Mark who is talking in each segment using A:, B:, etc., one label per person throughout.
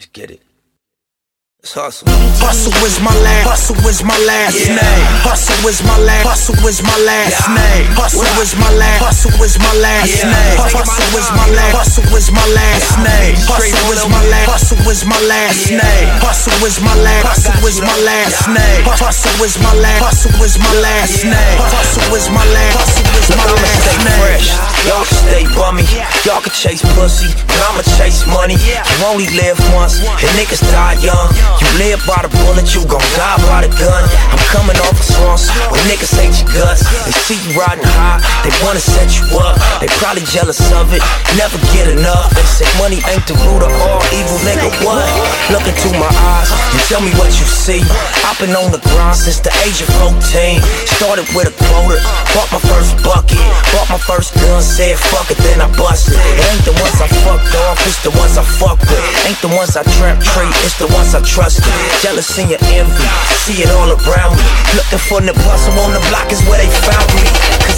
A: Let's get it. Let's hustle.
B: Hustle is my last. Hustle is my last name. Hustle is my last. Hustle is my last name. Hustle is my last. Hustle is my last name. Hustle is my last. Hustle is my last name. Hustle is my last. Hustle is my last name. Hustle is my last. Hustle is my last name. Hustle is my last. Hustle is my last name. Hustle is my last. Hustle is my last name.
A: Y'all can stay bummy, y'all can chase pussy, but I'ma chase money. You only live once, and niggas die young. You live by the bullet, you gon' die by the gun. I'm coming off a sauce when niggas hate your guts. They see you riding high, they wanna set you up. They probably jealous of it, never get enough. They say money ain't the root of all evil, nigga, what? Look into my eyes and tell me what you see. I've been on the grind since the age of 14. Started with a quota, bought my first bucket, bought my first gun, said fuck it, then I busted. It ain't the ones I fucked off, it's the ones I fuck with. Ain't the ones I trap treat, it's the ones I trusted. Jealousy and envy, see it all around me. Looking for the bustle on the block is where they found me.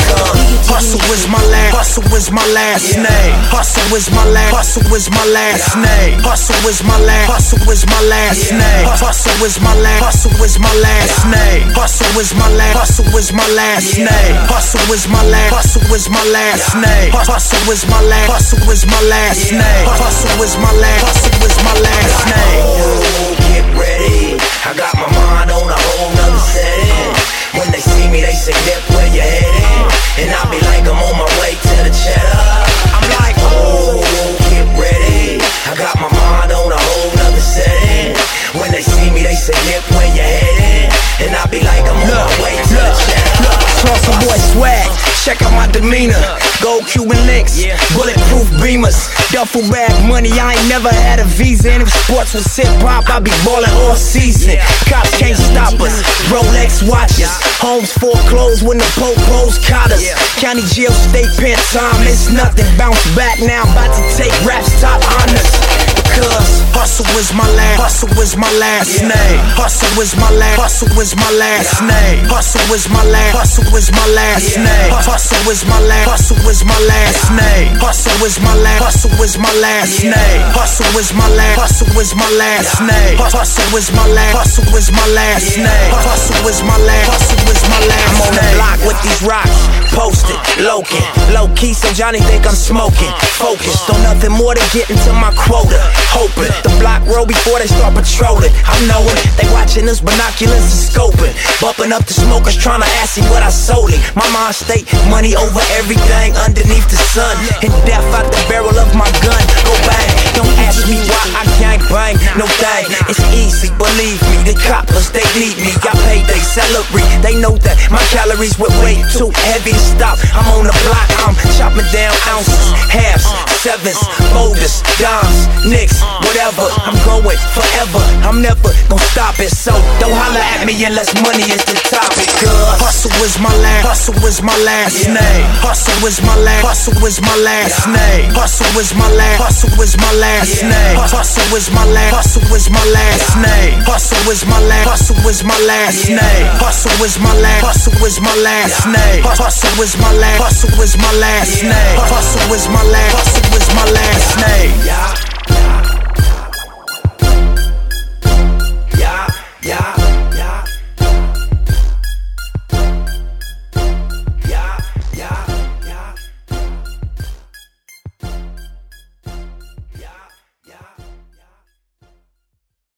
B: Hustle is my last. Hustle is my last name. Hustle is my last. Hustle is my last name. Hustle is my last. Hustle is my last name. Hustle is my last. Hustle is my last name. Hustle is my last. Hustle is my last name. Hustle is my last. Hustle is my last name. Hustle is my last. Hustle is my last name. Hustle is my last. Hustle is my last name.
A: Get ready, I got my mind on a whole nother setting. When they see me, they say, "Dip, where you heading?" And I be like, I'm on my way to the cheddar. I'm like, oh, get ready, I got my mind on a whole nother setting. When they see me, they say, "Dip, where you heading?" And I be like, I'm on my way to the cheddar.
B: Some boy swag, check out my demeanor. Gold Cuban links, bulletproof beamers, duffel bag money. I ain't never had a visa. And if sports was hip hop, I be ballin' all season. Cops can't stop us. Rolex watches, homes foreclosed when the po-pos caught us. County jail, state pen time, it's nothing. Bounce back now, about to take raps top honors. Because hustle is my last. Hustle is my last name. Hustle is my last. Hustle is my last name. Hustle is my last. Hustle is my last name. Hustle is my last. Hustle is my last name. Hustle is my last. Hustle is my last name. Hustle is my last. Hustle is my last name. Hustle is my last. Hustle is my last name. Hustle is my last. Hustle is my last.
A: I'm on the block with these rocks, posted, low key, so Johnny think I'm smoking. Focused on nothing more than getting to my quota. Hoping the block roll before they start patrolling. I'm knowing they watching us, binoculars and scoping. Bumping up the smokers, trying to ask him what I sold him. My mind state, money over everything underneath the sun. And death out the barrel of my gun. Go bang, don't ask me why I gang bang. No thing, it's easy, believe me. The coppers, they need me. I pay their salary. They know that my calories were way too heavy to stop. I'm on the block, I'm chopping down ounces, halves, sevens, boulders, dimes, nicks, whatever. I'm going forever. I'm never gonna stop it. So don't holler at me unless money is the topic.
B: Hustle is my last. Hustle is my last name. Hustle is my last. Hustle is my last name. Hustle is my last. Hustle is my last name. Hustle is my last. Hustle is my last name. Hustle is my last. Hustle is my last name. Hustle is my last. Hustle is my last name. Hustle is my last. Hustle is my last name. Hustle is my last. Hustle is my last name.